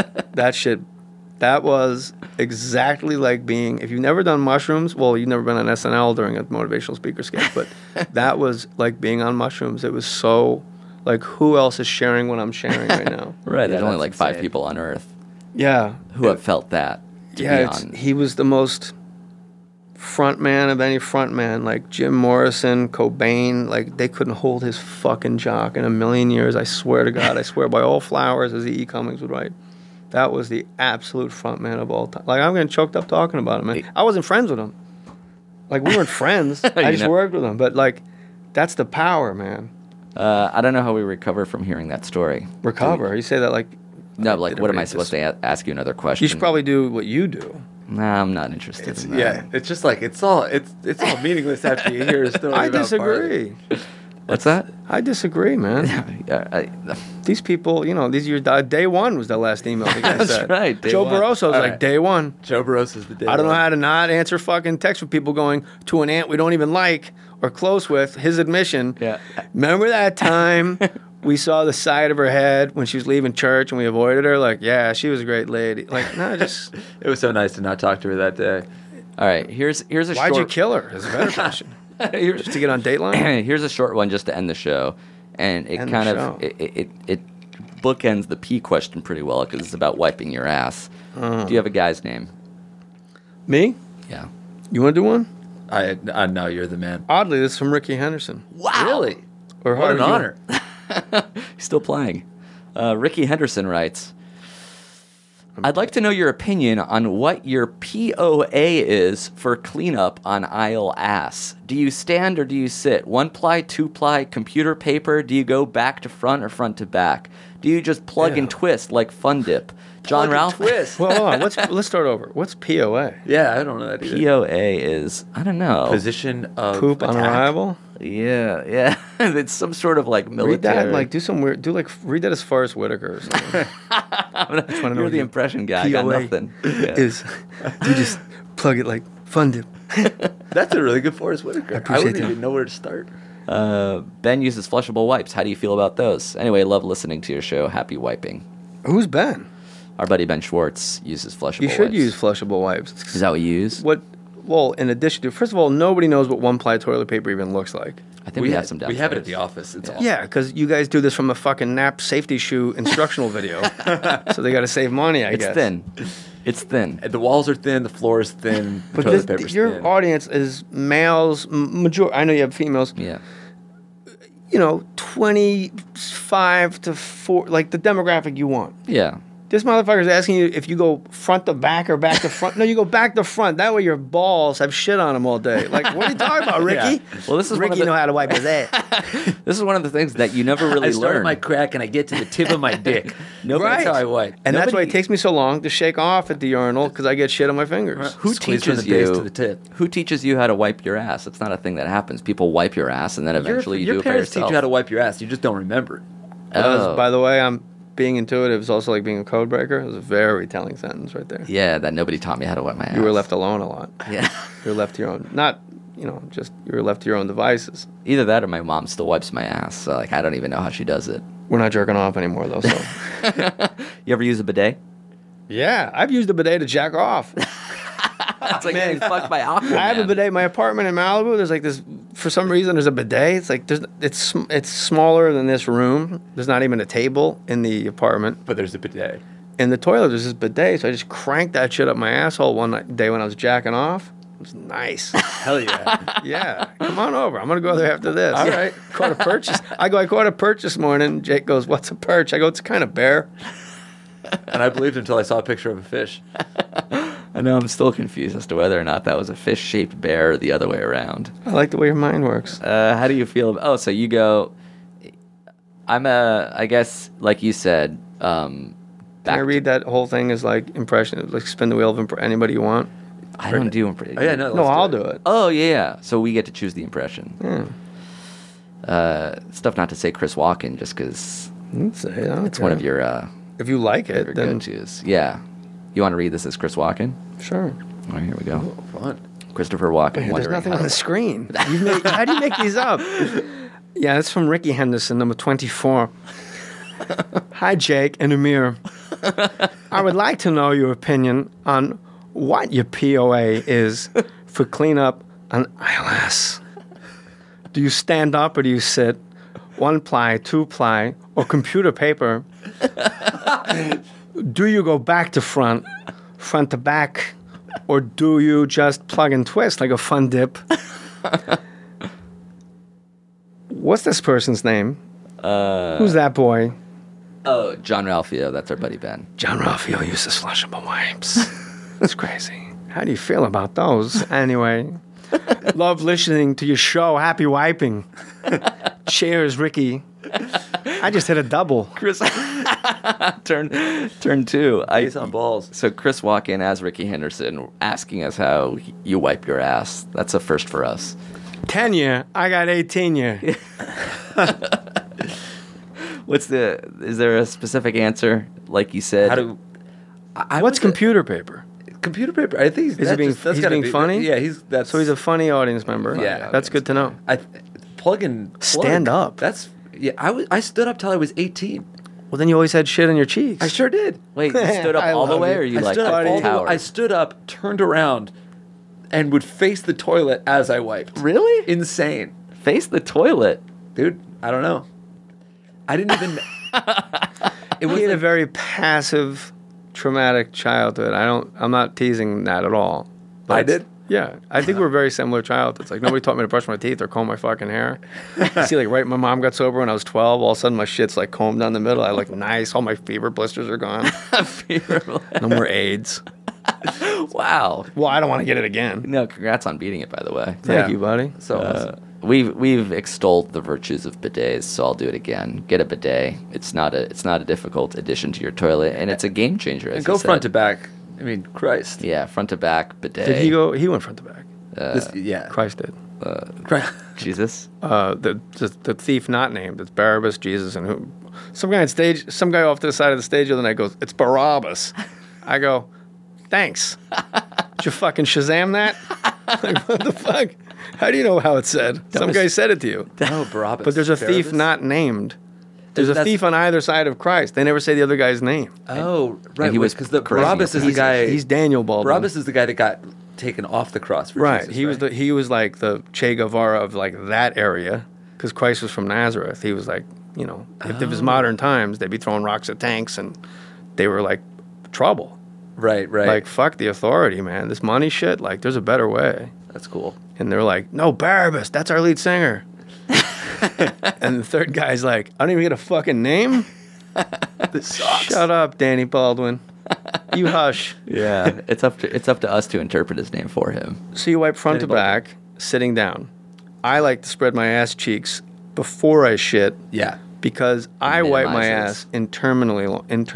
That was exactly like being, if you've never done mushrooms, well, you've never been on SNL during a motivational speaker sketch, but that was like being on mushrooms. It was so, like, who else is sharing what I'm sharing right now? Right, there's only like insane. 5 people on Earth Yeah. who have felt that. He was the most front man of any front man, like Jim Morrison, Cobain, like they couldn't hold his fucking jock in a million years. I swear to God, I swear by all flowers, as E. Cummings would write. That was the absolute front man of all time. Like, I'm getting choked up talking about him, man. I wasn't friends with him. Like, we weren't friends. I just worked with him. But, like, that's the power, man. I don't know how we recover from hearing that story. Recover? You say that like... No, like, what am I supposed to ask you another question? You should probably do what you do. Nah, I'm not interested in that. Yeah, it's just like, it's all meaningless after you hear a story I about disagree. What's that? I disagree, man. These people, you know, day one was the last email the guy That's said. right. Joe Barroso's like, right. day one. Joe Barroso's the day I don't know one. how to not answer fucking text with people going to an aunt we don't even like or close with, his admission. Yeah. Remember that time we saw the side of her head when she was leaving church and we avoided her? Like, yeah, she was a great lady. Like, no, just... It was so nice to not talk to her that day. All right, here's a short... Why'd you kill her? Is a better question. Just to get on Dateline? Here's a short one just to end the show. And it kind of... It bookends the P question pretty well because it's about wiping your ass. Do you have a guy's name? Me? Yeah. You want to do one? I know you're the man. Oddly, this is from Ricky Henderson. Wow. Really? Or What an honor. He's still playing. Ricky Henderson writes, I'd like to know your opinion on what your POA is for cleanup on aisle ass. Do you stand or do you sit? 1-ply, 2-ply, computer paper? Do you go back to front or front to back? Do you just plug and twist like Fun Dip? John Ralph? Twist. Well, hold on. Let's start over. What's POA? Yeah, I don't know that either. POA is, I don't know. Position of Poop on attack. arrival? Yeah. It's some sort of like military. Read that, like, do some weird, read that as Forrest Whitaker or something. You're the impression guy. I got POA nothing. Yeah. is, you just plug it like Fun Dip. That's a really good Forrest Whitaker. I appreciate wouldn't that. even know where to start. Ben uses flushable wipes. How do you feel about those? Anyway, love listening to your show. Happy wiping. Who's Ben? Our buddy Ben Schwartz uses flushable wipes. You should use flushable wipes. Is that what you use? Well, in addition to, first of all, nobody knows what one-ply toilet paper even looks like. I think we have some downstairs. We have it at the office. It's awesome. Yeah, because you guys do this from a fucking nap safety shoe instructional video. So they got to save money, I guess. It's thin. It's thin. And the walls are thin, the floor is thin, the But toilet paper's your thin. audience is males, I know you have females. Yeah. 25 to 4, like the demographic you want. Yeah. This motherfucker's asking you if you go front to back or back to front. No, you go back to front. That way your balls have shit on them all day. Like, what are you talking about, Ricky? Yeah. Well, this is Ricky know how to wipe his ass. This is one of the things that you never really I start learn. at my crack and I get to the tip of my dick. Right. That's how I wipe. And that's why it takes me so long to shake off at the urinal because I get shit on my fingers. Who Squeeze from teaches the base you to the tip? Who teaches you how to wipe your ass? It's not a thing that happens. People wipe your ass and then eventually you do your it by parents yourself. teach you how to wipe your ass. You just don't remember it. By the way, I'm being intuitive is also like being a code breaker. It was a very telling sentence right there. Yeah, that nobody taught me how to wipe my ass. You were left alone a lot. Yeah. You were left to your own, not, just you were left to your own devices. Either that or my mom still wipes my ass. So, I don't even know how she does it. We're not jerking off anymore, though, so. You ever use a bidet? Yeah, I've used a bidet to jack off. It's like getting fucked by Aquaman. I have a bidet in my apartment in Malibu. There's like this, for some reason, there's a bidet. It's like, it's smaller than this room. There's not even a table in the apartment. But there's a bidet. In the toilet, there's this bidet. So I just cranked that shit up my asshole one day when I was jacking off. It was nice. Hell yeah. Yeah. Come on over. I'm going to go there after this. All right. Caught a perch. I caught a perch this morning. Jake goes, what's a perch? I go, it's a kind of bear. And I believed until I saw a picture of a fish. I know, I'm still confused as to whether or not that was a fish-shaped bear or the other way around. I like the way your mind works. How do you feel? So you go, I guess, like you said, Can I read that whole thing as like impression, like spin the wheel of anybody you want? I don't do impression. Oh, yeah, no, No, I'll do it. Oh, yeah. So we get to choose the impression. Stuff not to say Chris Walken just because it's one of your if you like it, then go-tos. Yeah. You want to read this as Chris Walken? Sure. All right, here we go. Fun. Christopher Walken. There's wondering nothing how on the screen. How do you make these up? Yeah, it's from Ricky Henderson, number 24. Hi, Jake and Amir. I would like to know your opinion on what your POA is for cleanup on ILS. Do you stand up or do you sit? 1-ply, 2-ply, or computer paper? Do you go back to front to back, or do you just plug and twist like a fun dip? What's this person's name? Who's that boy? Oh, John Ralphio. That's our buddy Ben. John Ralphio uses flushable wipes. That's crazy. How do you feel about those? Anyway, love listening to your show. Happy wiping. Cheers, Ricky. I just hit a double. Chris, turn two. Face on balls. So Chris Walken as Ricky Henderson asking us how you wipe your ass. That's a first for us. 10 year. I got 18 year. Is there a specific answer? Like you said. What's computer paper? Computer paper. I think Is he being funny? Yeah, he's a funny audience member. Yeah. That's good to know. Stand up. That's I stood up till I was 18. Well, then you always had shit in your cheeks. I sure did. Wait, you stood up I all the love way, you. or you I like stood up all the way. towered? I stood up, turned around, and would face the toilet as I wiped. Really? Insane. Face the toilet. Dude, I don't know. I didn't even... It was a very passive, traumatic childhood. I'm not teasing that at all. I did? Yeah. I think we're very similar childhoods. Like, nobody taught me to brush my teeth or comb my fucking hair. See, like, right, my mom got sober when I was 12. All of a sudden, my shit's, like, combed down the middle. I look nice. All my fever blisters are gone. No more AIDS. Wow. Well, I don't want to get it again. No, congrats on beating it, by the way. Thank you, buddy. So we've extolled the virtues of bidets, so I'll do it again. Get a bidet. It's not a difficult addition to your toilet, and it's a game changer. As and go you said. front to back. I mean, Christ. Yeah, front to back bidet. Did he go? He went front to back. Yeah. Christ did. Jesus. The thief not named. It's Barabbas, Jesus, and who? Some guy on stage. Some guy off to the side of the stage the other night goes, "It's Barabbas." I go, "Thanks." Did you fucking Shazam that? Like, what the fuck? How do you know how it's said? Some guy said it to you. No, Barabbas. But there's a thief Barabbas? not named. There's a That's- thief on either side of Christ. They never say the other guy's name. Oh, right. and he was Because the crazy Barabbas is the offensive. guy. He's Daniel Baldwin. Barabbas is the guy that got taken off the cross for Right. Jesus, He was like the Che Guevara of like that area because Christ was from Nazareth. He was like, you know, if it was modern times, they'd be throwing rocks at tanks and they were like trouble. Right. Like, fuck the authority, man. This money shit, like, there's a better way. That's cool. And they're like, no, Barabbas, that's our lead singer. And the third guy's like, I don't even get a fucking name? This sucks. Shut up, Danny Baldwin. You hush. Yeah, it's up to us to interpret his name for him. So you wipe front to back, sitting down. I like to spread my ass cheeks before I shit Yeah. because I wipe my Minimizes. ass interminably.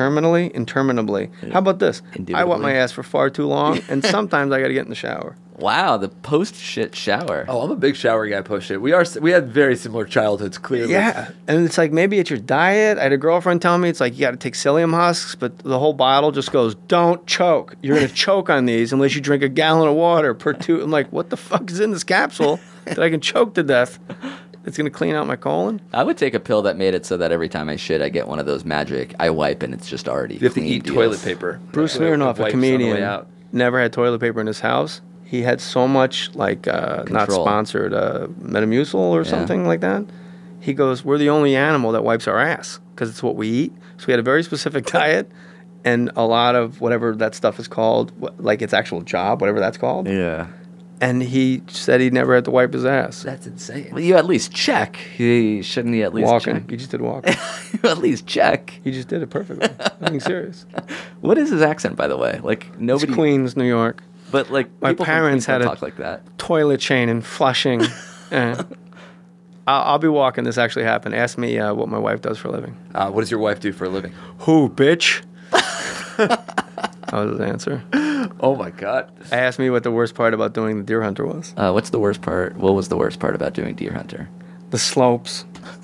How about this? I wipe my Indubitably. ass for far too long, and sometimes I got to get in the shower. Wow, the post shit shower. Oh, I'm a big shower guy. Post shit. We had very similar childhoods. Clearly. Yeah, and it's like maybe it's your diet. I had a girlfriend tell me it's like you got to take psyllium husks, but the whole bottle just goes, "Don't choke. You're gonna choke on these unless you drink a gallon of water per two." I'm like, what the fuck is in this capsule that I can choke to death? It's gonna clean out my colon. I would take a pill that made it so that every time I shit, I get one of those magic. I wipe and it's just already. You have to clean eat deals. toilet paper. Bruce With Smirnoff, a wipes on the way comedian, out. never had toilet paper in his house. He had so much like not Control. sponsored Metamucil or something like that. He goes, "We're the only animal that wipes our ass because it's what we eat." So we had a very specific diet and a lot of whatever that stuff is called, like its actual job, whatever that's called. Yeah. And he said he never had to wipe his ass. That's insane. Well, you at least check. Shouldn't you at least Walking. check? He just did walking. You at least check. He just did it perfectly. I'm being serious. What is his accent, by the way? Like It's nobody. Queens, New York. But like My people from parents Queens don't had a talk like that. toilet chain in Flushing. I'll be walking. This actually happened. Ask me what my wife does for a living. What does your wife do for a living? Who, bitch? That was his answer. Oh my god. Asked me what the worst part about doing the deer hunter was. What's the worst part? What was the worst part about doing deer hunter? The slopes.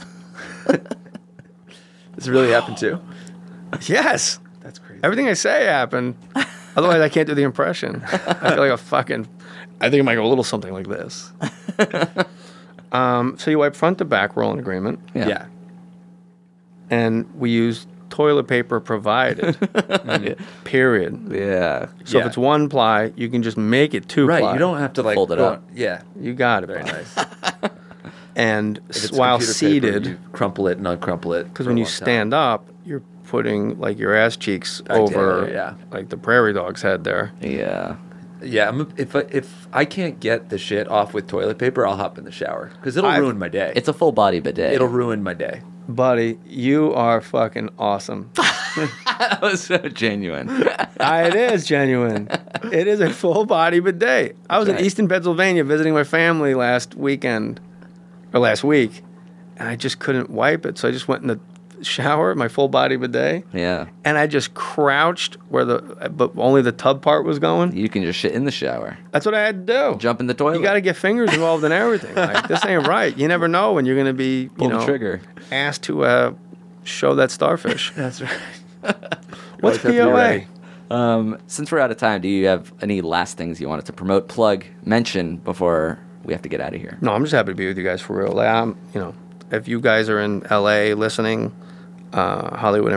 This really happened too? Yes. That's crazy. Everything I say happened. Otherwise, I can't do the impression. I feel like a fucking. I think it might go a little something like this. So you wipe front to back. We're all in agreement. Yeah. And we use toilet paper provided. Period. Yeah. So if Yeah. it's one ply, you can just make it two Right. ply. You don't have to like Fold it go up. on- Yeah. You got it. Very bud. nice. And If it's while computer paper, seated, you crumple it and uncrumple it. because for when a you long time. stand up, you're putting like your ass cheeks Back over together, yeah. like the prairie dog's head there. Yeah. Yeah, if I can't get the shit off with toilet paper, I'll hop in the shower because it'll ruin my day. It's a full body bidet. It'll ruin my day. Buddy, you are fucking awesome. That was so genuine. It is genuine. It is a full body bidet. I was in right. Easton, Pennsylvania visiting my family last week, and I just couldn't wipe it. So I just went in the shower, my full body bidet, Yeah. and I just crouched but only the tub part was going. You can just shit in the shower. That's what I had to do. Jump in the toilet. You got to get fingers involved in everything. Like, this ain't right. You never know when you're going to be, Pull the trigger. asked to show that starfish. That's right. What's always have to be POA? ready. Since we're out of time, do you have any last things you wanted to promote, plug, mention before we have to get out of here? No, I'm just happy to be with you guys for real. Like, if you guys are in LA listening, Hollywood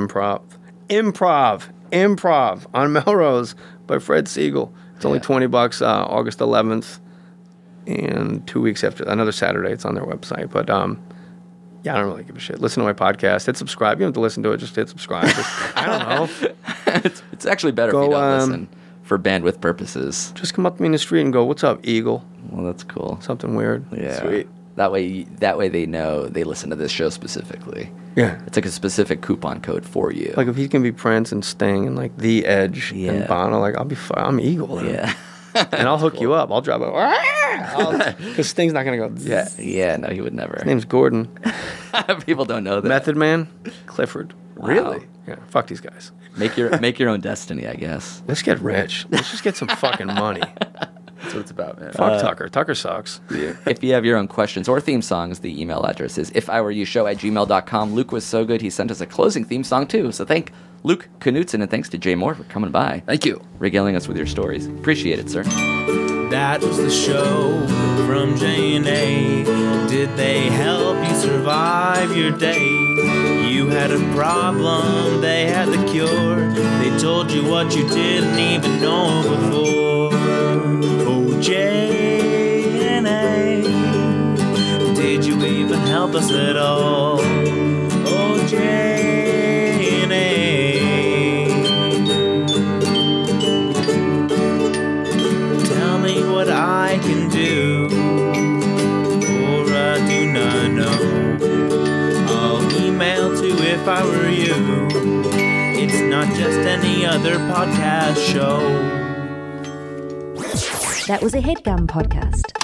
Improv on Melrose by Fred Siegel. It's only $20, August 11th, and 2 weeks after, another Saturday. It's on their website. But yeah, I don't really give a shit. Listen to my podcast. Hit subscribe. You don't have to listen to it. Just hit subscribe. I don't know. It's actually better if you don't listen for bandwidth purposes. Just come up to me in the street and go, "What's up, Eagle?" Well, that's cool. Something weird. Yeah. Sweet. That way they know they listen to this show specifically. Yeah. It's like a specific coupon code for you. Like if he's gonna be Prince and Sting and like The Edge Yeah. and Bono, like I'm Eagle. Then. yeah. And I'll hook you up. I'll drop it. Because Sting's not gonna go. Yeah. Yeah, no, he would never. His name's Gordon. People don't know that. Method Man, Clifford. Really? Yeah. Fuck these guys. Make your own destiny, I guess. Let's get rich. Let's just get some fucking money. That's what it's about, man. Fuck Tucker. Tucker sucks. If you have your own questions or theme songs, the email address is ifiwereyoushow@gmail.com. Luke was so good, he sent us a closing theme song, too. So thank Luke Knutson, and thanks to Jay Moore for coming by. Thank you. Regaling us with your stories. Appreciate it, sir. That was the show from J&A. Did they help you survive your day? You had a problem, they had the cure. They told you what you didn't even know before. Oh, J&A, did you even help us at all? Oh, J&A. Tell me what I can do, or I do not know. I'll email to If I Were You. It's not just any other podcast show. That was a HeadGum podcast.